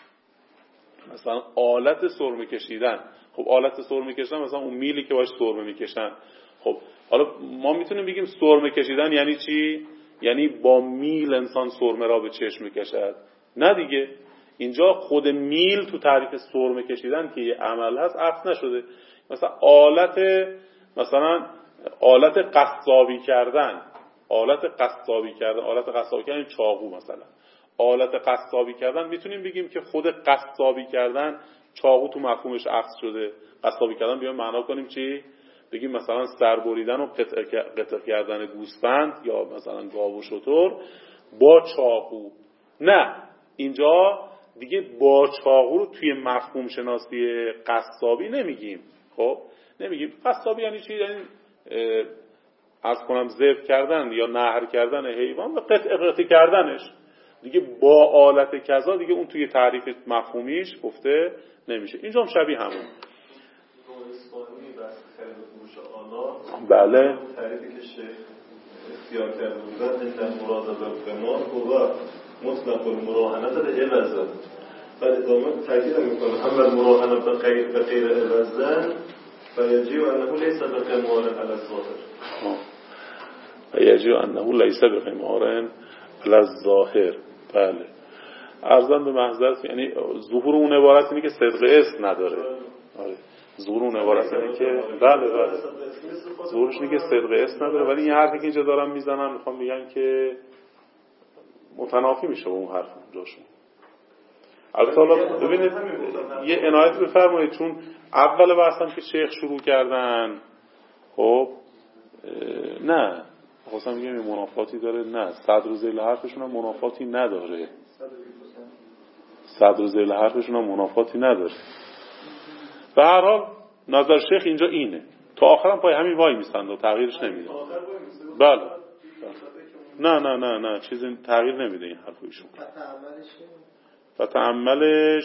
مثلا آلت سرمه کشیدن. خب آلت سرمه کشیدن مثلا اون میلی که باش سرمه میکشن. خب حالا ما میتونیم بگیم سرمه کشیدن یعنی چی؟ یعنی با میل انسان سرمه را به چشم میکشد. نه دیگه، اینجا خود میل تو تعریف سرمه کشیدن که یه عمل هست عقد نشده. مثلا آلت مثلا آلت قصابی کردن، آلت قصابی کردن آلت قصابی کردن چاقو، مثلا آلت قصابی کردن میتونیم بگیم که خود قصابی کردن چاقو تو مفهومش عقد شده. قصابی کردن بیایم معنا کنیم چی؟ بگیم مثلا سر بریدن و قطع قطع کردن گوسفند یا مثلا گاو و شتر با چاقو. نه، اینجا دیگه با چاقو رو توی مفهوم شناسی قصابی نمیگیم. خب نمیگیم قصابی یعنی چی؟ یعنی عرض کنم ذبح کردن یا نحر کردن حیوان و قطع قطع کردنش. دیگه با آلت کذا دیگه اون توی تعریف مفهومیش گفته نمیشه. اینجا هم شبیه همون. بله تعریفی که شیخ اختیار کرده بودن این مراد به قمار هو مطلق المراهنه به عوض. بعد ادامه تاکید میکنه هم المراهنه به غیر به غیر عوض فیجی و انه لیس به قمار علی الظاهر. فیجی و انه لیس به قمار علی الظاهر. بله، ارزم به محضرت یعنی ظهور اون عبارت اینه که صدق اسم نداره. آره، ظهور اون عبارت اینه که بله بله ظهورش اینه که صدق اسم نداره. ولی این حرفی که اینجا دارم میزنن میخوام بگن که متنافی میشه با اون حرف اونجاشون. البته حالا ببینید یه عنایت بفرمایید، چون اول بحثم که شیخ شروع کردن، خب نه خواستم بگم یه منافاتی داره، نه صدر و ذیل حرفشون هم منافاتی نداره، صدر و ذیل حرفشون هم منافاتی نداره. به هر حال نظر شیخ اینجا اینه، تا آخرم پای همین وای میستند و تغییرش نمیده. بله نه نه نه نه چیزی تغییر نمیده این حرف ایشون. فتعملش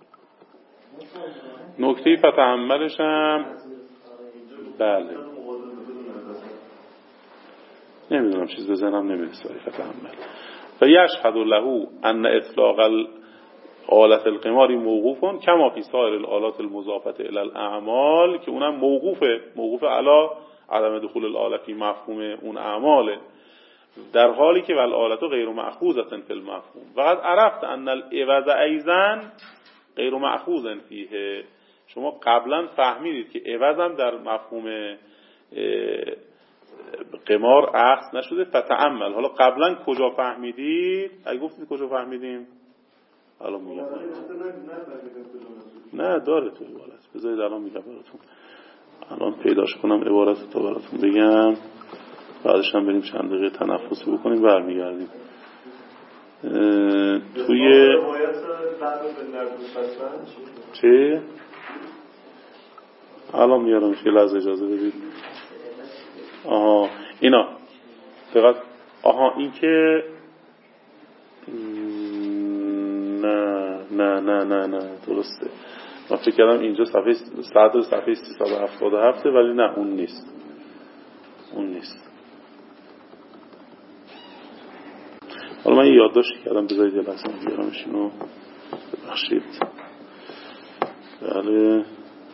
نکته فتعملش هم بله نمیدونم چیز بزنم نمیرسه فتعمل و یشهد له ان اطلاق آلت القمار موقوفون کما فی سایر الآلات المضافه الی الاعمال، که اونم موقوفه، موقوف علی عدم دخول الآلت فی مفهوم اون اعماله، در حالی که والآلت غیر مأخوذة فی المفهوم وقد عرفت ان العوض ایضا غیر مأخوذ فیه. شما قبلا فهمیدید که عوض هم در مفهوم قمار اخذ نشده. فتعمل حالا قبلا کجا فهمیدید؟ اگه گفتید کجا فهمیدیم الان میگم. نه داره تو عبارت، بذارید الان میگم براتون، الان پیداش کنم عبارت تا براتون بگم، بعدش هم بریم چند دقیقه تنفسی بکنیم برمیگردیم. توی چه؟ الان میارم که لحظه اجازه بدید. آها اینا فقط آها این که نه نه نه نه نه درسته، من فکر کردم اینجا صفحه صدر صفحه سیصد و هفتاد و هفت ولی نه اون نیست، اون نیست. حالا من یادداشت کردم، بذارید یه لحظه بیارمش اینو، ببخشید. بله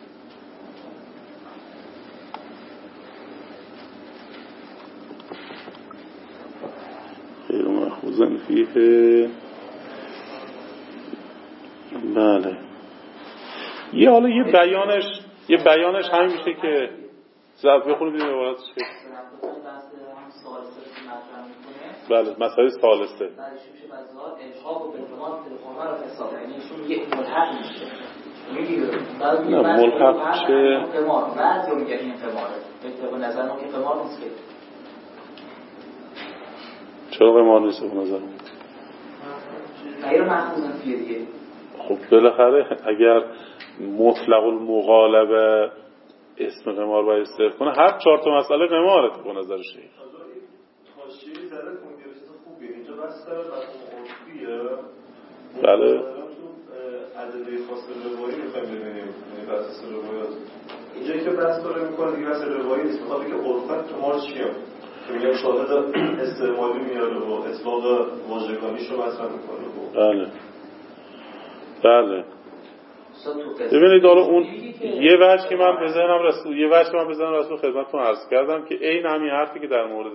غیر مأخوذ فیه. بله یه حالا یه بیانش یه بیانش همین میشه که زرد بخونید این عبارتش که بله مسئله ثالثه نه ملحق چه بعضی میگه این قماره به نظر ما که قمار نیست. چرا قمار نیست به نظر ما؟ غیر مأخوذ فیه دیگه. خب بالاخره اگر مطلق المغالبه اسم قمار باید استفاده کنه هر چهار تا مسئله قماره به نظر شیخ. حاشیه‌ای زده کنگرسیت خوبیه اینجا بس داره مفهوم عرفیه. بله عدده خاص روایی میخوایم ببینیم، یعنی بحث روایات اینجایی که بحث داره میکنه دیگه بحث روایی نیست، میخواد که عرفت قمار چیه که میگم شاهد استعمالی میاره و اطلاق واژگانیش رو مطرح میکنه. بله بله ببینید حالا اون یه وجه که من بزنم رسول یه وجه که من بزنم رسول خدمتتون عرض کردم که این همین حرفی که در مورد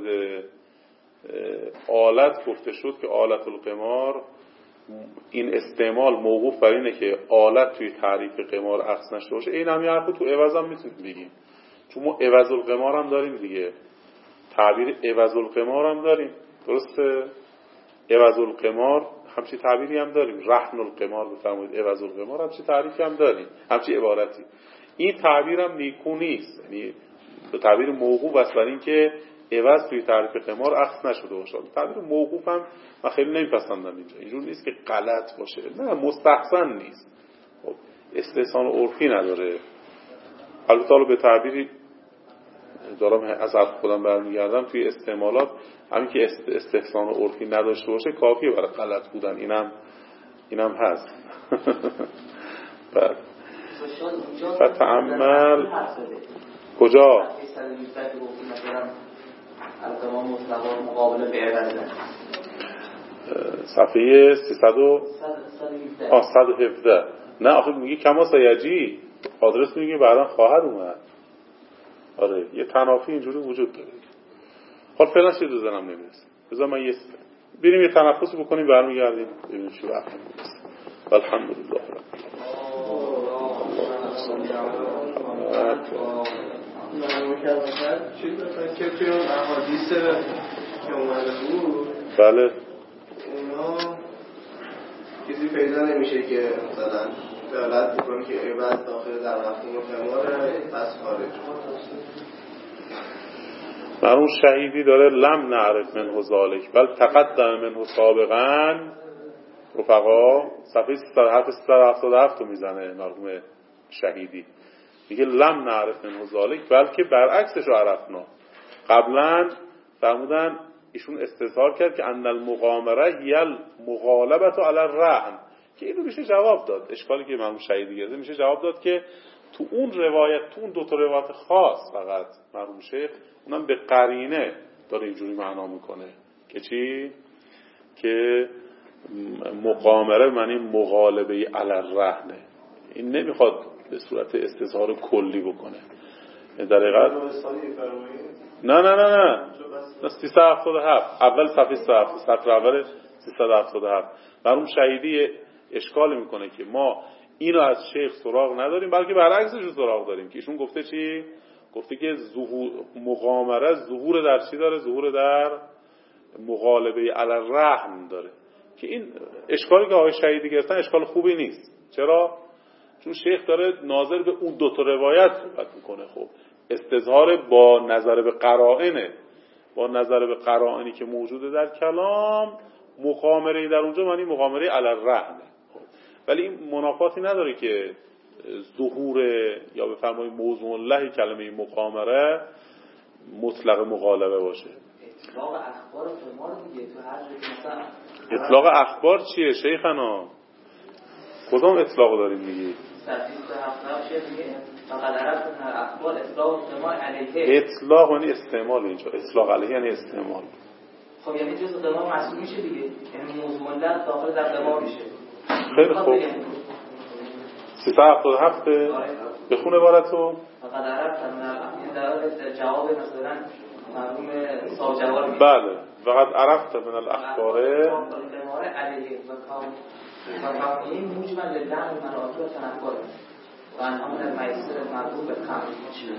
آلت گفته شد که آلت القمار این استعمال موقوف بر اینه که آلت توی تعریف قمار اخذ نشده باشه، این همین حرفو تو عوض هم میتونیم بگیم، چون ما عوض القمار هم داریم دیگه، تعبیر عوض القمار هم داریم، درسته؟ عوض القمار همچی تعبیری هم داریم، رهن القمار بفرمایید، عوض القمار همچی تعریفی هم داریم، همچی عبارتی. این تعبیر هم نیکو نیست، یعنی به تعبیر موقوف است بر این که عوض توی تعریف قمار اخذ نشده باشه. تعبیر موقوف هم من خیلی نمیپسندم اینجا، اینجور نیست که غلط باشه، نه مستحسن نیست، خب استحسان عرفی نداره. البته به تعبیری دارم از حرف خودم برمیگردم توی استعمالات همین که استحسان عرفی نداشته باشه کافیه برای غلط بودن، اینم اینم هست. بعد فتعمل کجا صفحه سیصد و هفده. نه آخه میگه کما سیجی، آدرس میگه بعدا خواهد اومد. آره یه تنافی اینجوری وجود داره. حالا فعلا چیز بزنم نمیرسه، بذار من یه بریم یه تنفسی بکنیم برمیگردیم ببینیم چی وقت میرسه. الحمدلله چیز مثلا که توی اون احادیث که اومده بود بله اونا چیزی پیدا نمیشه که مثلا دلالت میکنه که عوض داخل در مفهوم قماره پس خارج. مرمون شهیدی داره لم نعرف منه ذالک بل تقدم منه سابقا رفقا، صفحه حرف سیصد و هفتاد و هفت رو میزنه مرحوم شهیدی. میگه لم نعرف منه ذالک، بلکه برعکسش رو عرفنا. قبلا فرمودن ایشون استظهار کرد که ان المغامره هی المغالبه علی الرهن، که اینو میشه جواب داد. اشکالی که مرحوم شهیدی گرفته میشه جواب داد که تو اون روایت، تو اون دو تا روایت خاص فقط مرحوم شیخ اونم به قرینه داره اینجوری معنا میکنه که چی؟ که مغامره معنی مغالبه علی الرهن. این نمیخواد به صورت استظهار کلی بکنه. در حقیقت نه نه نه نه سیصد و هفتاد و هفت اول صفحه سطر اول سیصد و هفتاد و هفت مرحوم شهیدی اشکال میکنه که ما اینو از شیخ سراغ نداریم، بلکه برعکسش رو سراغ داریم که ایشون گفته چی؟ گفته که ظهور مغامره ظهور در چی داره؟ ظهور در مغالبه علی الرحم داره، که این اشکالی که آقای شهیدی گرفتن اشکال خوبی نیست. چرا؟ چون شیخ داره ناظر به اون دو تا روایت صحبت میکنه. خب استظهار با نظر به قرائنه، با نظر به قرائنی که موجوده در کلام، مغامره در اونجا معنی مغامره علی الرحم. ولی این منافاتی نداره که ظهور یا به فرمای موضوع الله کلمه مغامره مطلق مغالبه باشه. اطلاق اخبار فرمان دیگه تو هر مثلا اطلاق اخبار چیه شیخنا؟ کدام اطلاق داریم میگی؟ اطلاق یعنی استعمال. اینجا اطلاق علیه یعنی استعمال. خب یعنی جزء قمار محسوب میشه دیگه، یعنی موضوع الله داخل در قمار میشه. خیلی خوب. سیصد و هفتاد و هفت بخون عبارتو. فقط عرفت من در جواب مثلا مرحوم صاحب جواب. بله فقط عرفت من الاخبار قمار علیه و کام و کامی مجمل لله مراتب و تنفر و انها در میسر مربوط به خمر.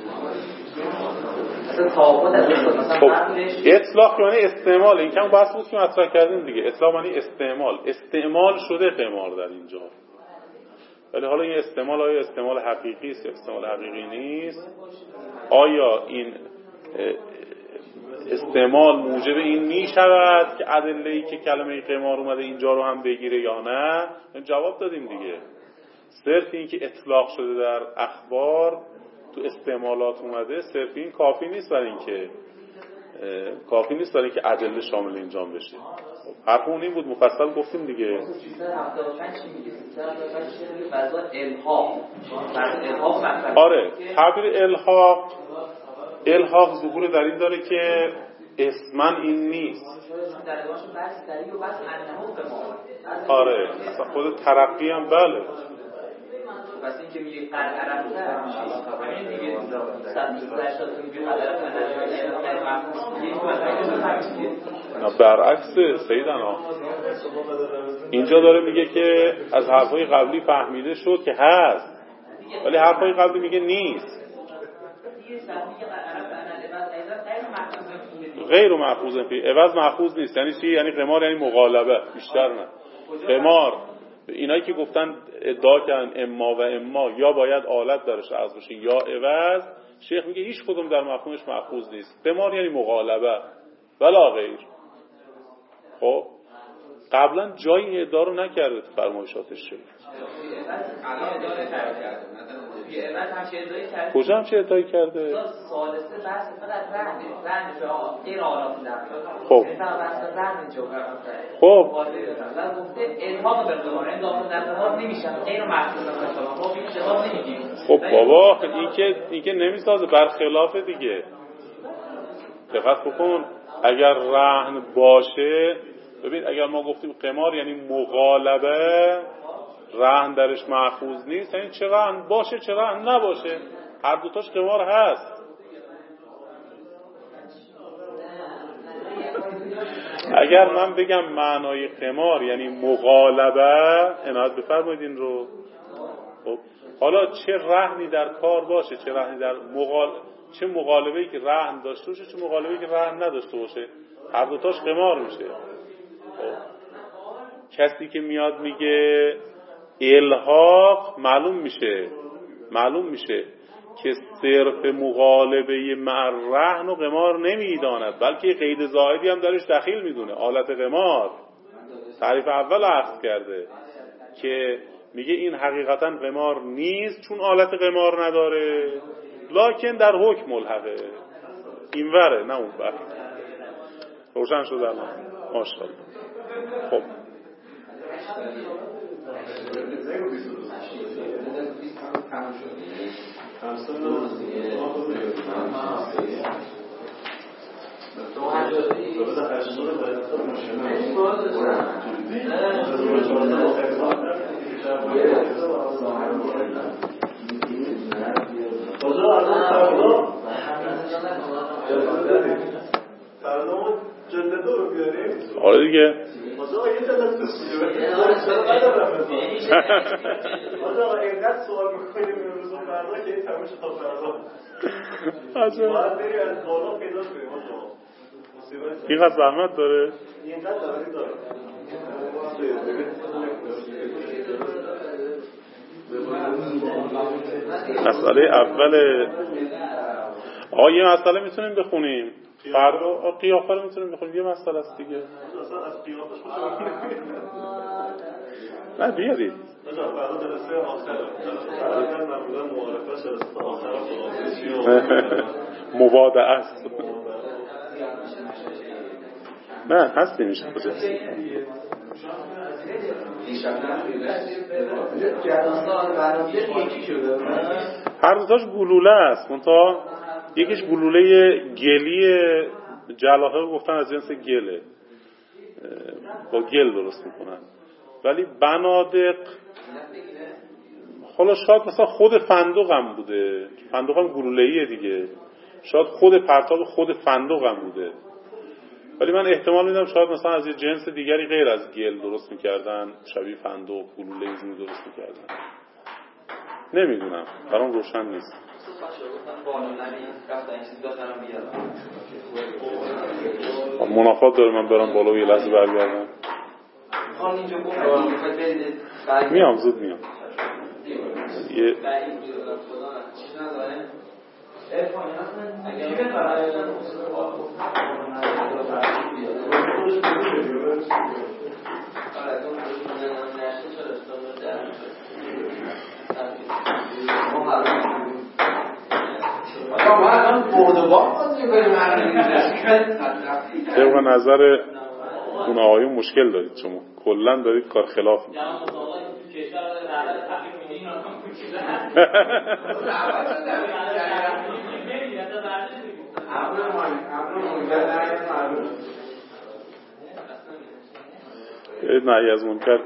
مثلا تعاقد از مثلا اطلاق یعنی استعمال. این کم بحث بود که مطرح کردیم دیگه. اطلاق یعنی استعمال. استعمال شده قمار در اینجا. ولی حالا این استعمال آیا استعمال حقیقی است یا استعمال حقیقی نیست؟ آیا این استعمال موجب این می شود که ادله‌ای که کلمه قمار اومده اینجا رو هم بگیره یا نه؟ جواب دادیم دیگه. صرف این که اطلاق شده در اخبار تو استعمالات اومده، صرف این کافی نیست برای این که کافی نیست برای اینکه ادله شامل اینجا بشه. حرف اون این بود، مفصل گفتیم دیگه. آره تعبیر الحاق، الحاق ظهور در این داره که اسمن این نیست. آره خود ترقی هم بله. پس این که میگه قد عرفته همین دیگه نه برعکس سیدنا، اینجا داره میگه که از حرفای قبلی فهمیده شد که هست، ولی حرفای قبلی میگه نیست. غیر محفوظ فی عوض محفوظ نیست. یعنی چی؟ یعنی قمار یعنی مغالبه، بیشتر نه. قمار اینایی که گفتن ادعا کردن اما و اما یا باید آلت درش عوض باشه یا عوض، شیخ میگه هیچ کدوم در مفهومش محفوظ نیست. قمار یعنی مغالبه ولا غیر. خب قبلا جایی ادعا رو نکرده تو فرمایشاتش شد. کجا هم چه ادعایی کرده؟ سالسه بحث فقط رهن رهن به غیر آلاتی در خب خب گفته الحاق به قمار این داخل در قمار نمیشن غیر محفوظ به قمار. خب این جواب نمیدیم. خب بابا این که این که نمیسازه، برخلاف دیگه. دقت بکن اگر رهن باشه، ببین اگر ما گفتیم قمار یعنی مغالبه، رهن درش محفوظ نیست، یعنی چه رهن باشه چه رهن نباشه، هر دوتاش قمار هست. اگر من بگم معنای قمار یعنی مغالبه، عنایت بفرمایید این رو. خب حالا چه رهنی در کار باشه، چه رهنی در مغال چه مغالبه‌ای که رهن داشته باشه، چه مغالبه‌ای که رهن نداشته باشه، هر دوتاش قمار میشه. خب کسی که میاد میگه الحاق، معلوم میشه معلوم میشه که صرف مغالبه مع رهن و قمار نمیداند، بلکه قید زائدی هم درش دخیل میدونه، آلت قمار. تعریف اول عرض کرده که میگه این حقیقتا قمار نیست چون آلت قمار نداره، لکن در حکم ملحقه، این وره نه اون وره. روشن شد الان؟ ماشاءالله. خب آره دیگه اینقدر سوال میکنیم امروز و فردا که این تموش تا فردا باید بری از بالا پیدا کنیم. اینقدر زحمت داره؟ اینقدر زحمت داره. مسئله اول آقا یه مسئله میتونیم بخونیم فردا، قیافه رو میتونیم بخونیم، یه مسئله است دیگه. اصلا از قیافش نه بیارید فردا جلسه آخره فردا معمولا معارفه جلسه آخره مواده است. نه هست نمیشه کجا هر دوتاش گلوله است، منتها یکیش گلوله گلی جلاهه گفتن از جنس گله، با گل درست میکنن، ولی بنادق حالا شاید مثلا خود فندق هم بوده، فندق هم گلوله‌ایه دیگه، شاید خود پرتاب خود فندق هم بوده، ولی من احتمال میدم شاید مثلا از یه جنس دیگری غیر از گل درست میکردن، شبیه فندق گلوله زیر درست میکردن، نمیدونم، برام روشن نیست. منافات داره من برام بالا و یه لحظه برگردم. میام زود میام. یه طبق نظر اون آقایون مشکل دارید، شما کلن دارید کار خلاف میکنید. برید نهی از منکر